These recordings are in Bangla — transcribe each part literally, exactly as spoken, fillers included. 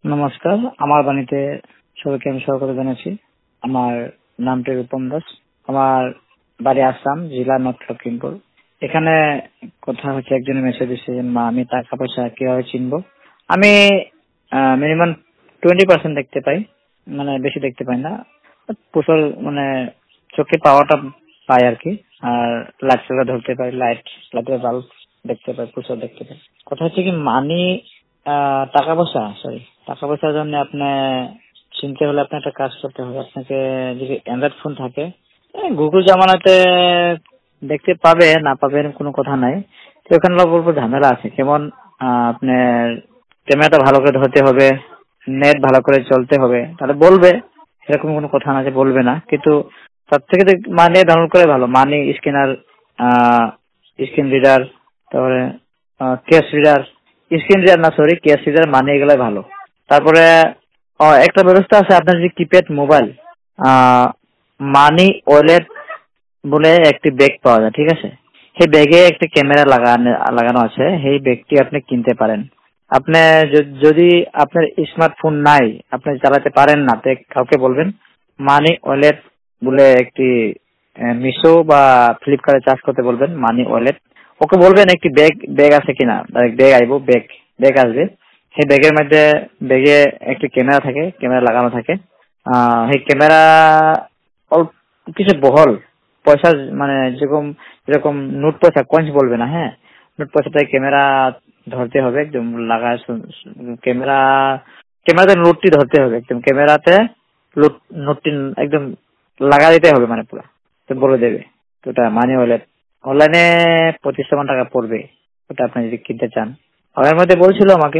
নমস্কার, আমার বাণীতে সবাইকে আমি স্বাগত জানাচ্ছি। আমার নামটি রূপম দাস। আমার বাড়ি আসাম, জেলা নর্থ লখিমপুর। এখানে কথা হচ্ছে, একজনের মেসেজ দিচ্ছেন, মা আমি টাকা পয়সা কিভাবে চিনবো। আমি মিনিমাম টোয়েন্টি পার্সেন্ট দেখতে পাই, মানে বেশি দেখতে পাই না। প্রচুর মানে চোখে পাওয়াটা পাই আর কি। আর লাইট ধরতে পাই, লাইট লাইটের বাল্ব দেখতে পাই, প্রচুর দেখতে পাই। কথা হচ্ছে কি, মানি টাকা পয়সা সরি টাকা পয়সার জন্য আপনি চিনতে হলে আপনি একটা কাজ করতে হবে। আপনাকে যদি অ্যান্ড্রয়েড ফোন থাকে, গুগল জামানাতে দেখতে পাবে, না পাবে এরকম কোনো কথা নাই। তো ওখানে বলবো ঝামেলা আছে। যেমন আপনার ক্যামেরাটা ভালো করে ধরতে হবে, নেট ভালো করে চলতে হবে, তাহলে বলবে। এরকম কোনো কথা না যে বলবে না, কিন্তু তার থেকে মানি ডাউনলোড করে ভালো। মানি স্ক্যানার, স্ক্রিন রিডার, তারপরে ক্যাশ রিডার, স্ক্রিন রিডার না সরি ক্যাশ রিডার, মানি এগুলো ভালো। তারপরে একটা ব্যবস্থা আছে, আপনার যে কিপ্যাড মোবাইল, মানি ওয়ালেট বলে একটি ব্যাগ পাওয়া যায়, ঠিক আছে। সেই ব্যাগে একটা ক্যামেরা লাগানো লাগানো আছে, সেই ব্যাগটি আপনি কিনতে পারেন। আপনি যদি আপনার স্মার্টফোন নাই, আপনি চালাতে পারেন না, তো কাউকে বলবেন মানি ওয়ালেট বলে একটি মিশো বা ফ্লিপকার্টে চার্জ করতে বলবেন, মানি ওয়ালেট। ওকে বলবেন একটি ব্যাগ ব্যাগ আছে কিনা, ব্যাগ আইব ব্যাগ ব্যাগ আসবে। সেই ব্যাগের মধ্যে ব্যাগে একটি ক্যামেরা থাকে, ক্যামেরা লাগানো থাকে। আহ সেই ক্যামেরা অল্প কিছু বহল পয়সা, মানে যেরকম যেরকম নোট পয়সা, কয়েন্স বলবে না, হ্যাঁ, নোট পয়সাটাই ক্যামেরা ধরতে হবে একদম লাগা। ক্যামেরা ক্যামেরাতে নোটটি ধরতে হবে, একদম ক্যামেরাতে নোটটি একদম লাগা দিতে হবে, মানে পুরো তো বলে দেবে। তো ওটা মানি ওয়ালেট অনলাইনে পঁচিশশো টাকা পড়বে, ওটা আপনি যদি কিনতে চান। আমার মধ্যে বলছিল আমাকে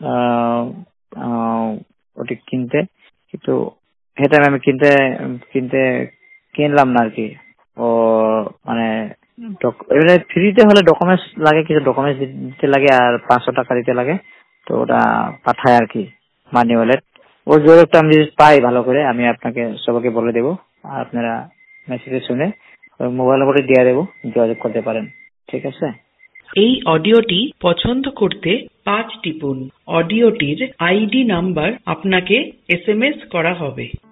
ওটি কিনতে, কিন্তু সেটা আমি কিনতে কিনতে কিনলাম না আর কি। ও মানে ফ্রিতে হলে ডকুমেন্টস লাগে, কিছু ডকুমেন্টস দিতে লাগে, আর পাঁচশো টাকা দিতে লাগে। তো ওটা পাঠায় আর কি মানি ওয়ালেট। ওর যোগাযোগটা আমি যদি পাই ভালো করে, আমি আপনাকে সবাইকে বলে দেবো, আর আপনারা মেসেজে শুনে মোবাইল নম্বরে দিয়ে দেবো, যোগাযোগ করতে পারেন, ঠিক আছে। এই অডিওটি পছন্দ করতে পাঁচ টিপুন। অডিওটির আইডি নাম্বার আপনাকে এস এম এস করা হবে।